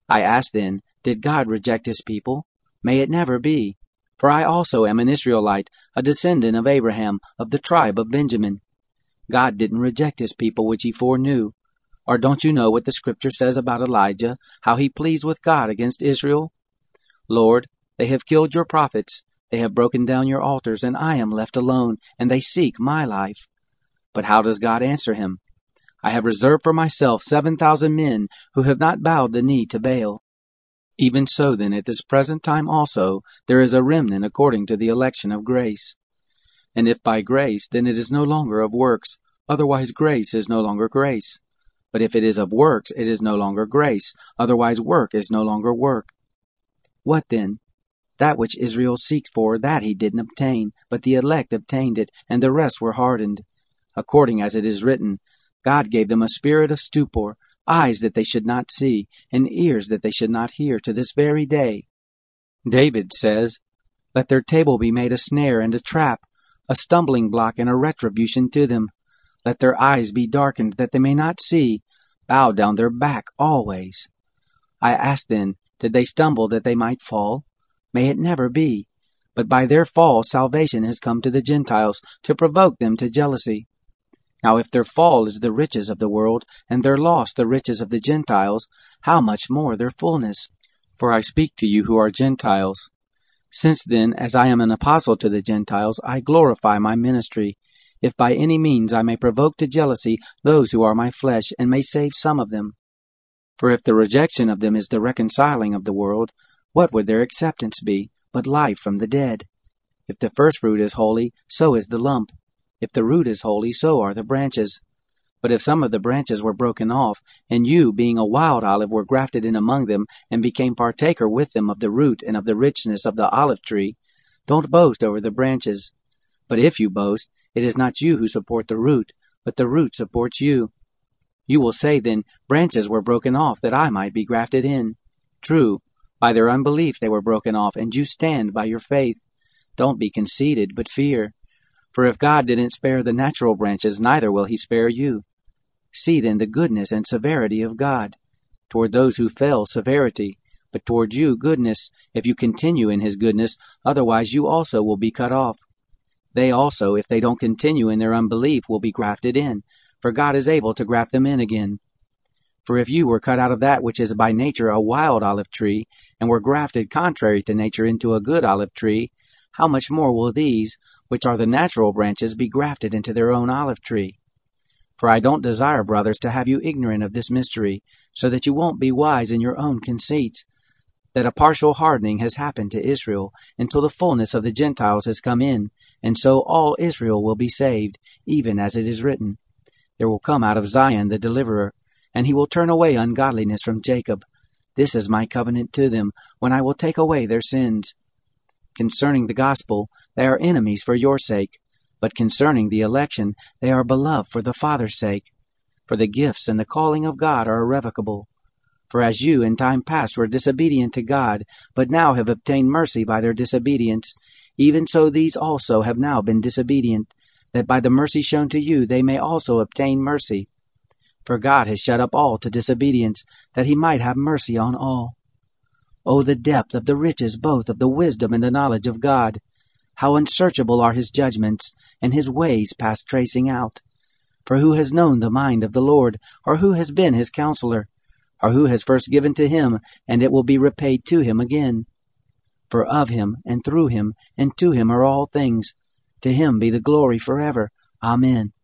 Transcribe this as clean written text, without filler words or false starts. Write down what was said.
I ask then, did God reject his people? May it never be. For I also am an Israelite, a descendant of Abraham, of the tribe of Benjamin. God didn't reject his people which he foreknew. Or don't you know what the scripture says about Elijah, how he pleads with God against Israel? Lord, they have killed your prophets, they have broken down your altars, and I am left alone, and they seek my life. But how does God answer him? I have reserved for myself 7,000 men who have not bowed the knee to Baal. Even so then at this present time also there is a remnant according to the election of grace. And if by grace, then it is no longer of works, otherwise grace is no longer grace. But if it is of works, it is no longer grace, otherwise work is no longer work. What then? That which Israel seeks for, that he didn't obtain, but the elect obtained it, and the rest were hardened. According as it is written, God gave them a spirit of stupor, eyes that they should not see, and ears that they should not hear, to this very day. David says, Let their table be made a snare and a trap, a stumbling block and a retribution to them. Let their eyes be darkened, that they may not see, bow down their back always. I ask then, did they stumble that they might fall? May it never be. But by their fall salvation has come to the Gentiles, to provoke them to jealousy. Now if their fall is the riches of the world, and their loss the riches of the Gentiles, how much more their fullness? For I speak to you who are Gentiles. Since then, as I am an apostle to the Gentiles, I glorify my ministry, if by any means I may provoke to jealousy those who are my flesh, and may save some of them. For if the rejection of them is the reconciling of the world, what would their acceptance be, but life from the dead? If the first fruit is holy, so is the lump. If the root is holy, so are the branches. But if some of the branches were broken off, and you, being a wild olive, were grafted in among them, and became partaker with them of the root and of the richness of the olive tree, don't boast over the branches. But if you boast, it is not you who support the root, but the root supports you. You will say then, branches were broken off, that I might be grafted in. True, by their unbelief they were broken off, and you stand by your faith. Don't be conceited, but fear. For if God didn't spare the natural branches, neither will he spare you. See then the goodness and severity of God. Toward those who fell, severity, but toward you, goodness, if you continue in his goodness, otherwise you also will be cut off. They also, if they don't continue in their unbelief, will be grafted in, for God is able to graft them in again. For if you were cut out of that which is by nature a wild olive tree, and were grafted contrary to nature into a good olive tree, how much more will these, which are the natural branches, be grafted into their own olive tree? For I don't desire, brothers, to have you ignorant of this mystery, so that you won't be wise in your own conceits, that a partial hardening has happened to Israel, until the fullness of the Gentiles has come in, and so all Israel will be saved, even as it is written. There will come out of Zion the deliverer, and he will turn away ungodliness from Jacob. This is my covenant to them, when I will take away their sins. Concerning the gospel, they are enemies for your sake, but concerning the election, they are beloved for the Father's sake. For the gifts and the calling of God are irrevocable. For as you in time past were disobedient to God, but now have obtained mercy by their disobedience, even so these also have now been disobedient, that by the mercy shown to you they may also obtain mercy. For God has shut up all to disobedience, that he might have mercy on all. O the depth of the riches both of the wisdom and the knowledge of God! How unsearchable are his judgments, and his ways past tracing out! For who has known the mind of the Lord, or who has been his counselor? Or who has first given to him, and it will be repaid to him again? For of him, and through him, and to him are all things. To him be the glory forever. Amen.